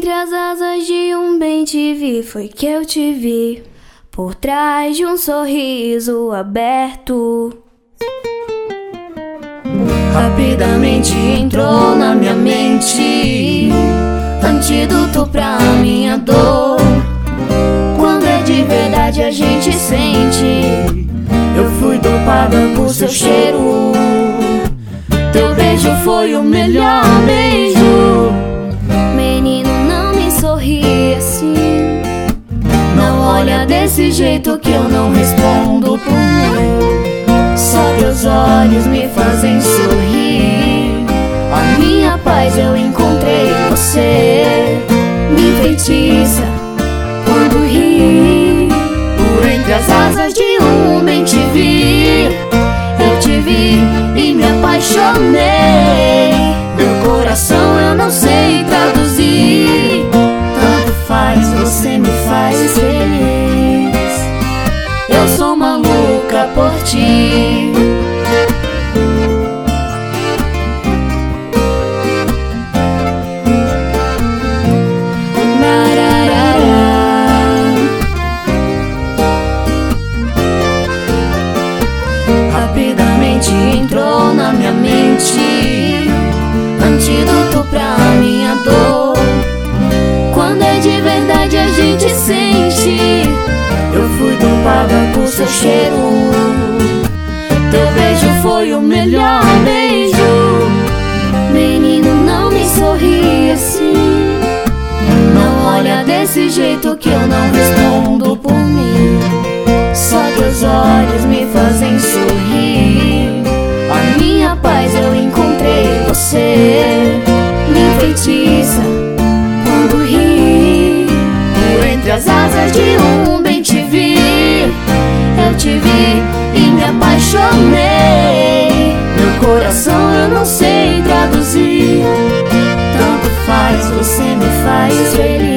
Entre as asas de um bem te vi, foi que eu te vi, por trás de um sorriso aberto. Rapidamente entrou na minha mente, antídoto pra minha dor. Quando é de verdade a gente sente. Eu fui dopada por seu cheiro. Teu beijo foi o melhor beijo. Menino, não me sorri assim. Não olha desse jeito que eu não respondo por mim. Só teus olhos me fazem sorrir. A minha paz eu encontrei em você. Me enfeitiça quando ri. Por entre as asas de um bem te vi. Eu te vi e me apaixonei. Meu coração eu não sei traduzir. Tanto faz, você me faz feliz. Eu sou maluca por ti. Rapidamente entrou na minha mente, antídoto pra minha dor. Quando é de verdade a gente sente. Eu fui dopada por seu cheiro. Teu beijo foi o melhor beijo. Menino, não me sorri assim. Não olha desse jeito que eu não respondo por mim. Só teus olhos me fazem sorrir. A minha paz eu encontrei em você. Me enfeitiça quando ri. Por entre as asas de um bem te vi. Eu te vi e me apaixonei. Meu coração eu não sei traduzir. Tanto faz, você me faz feliz.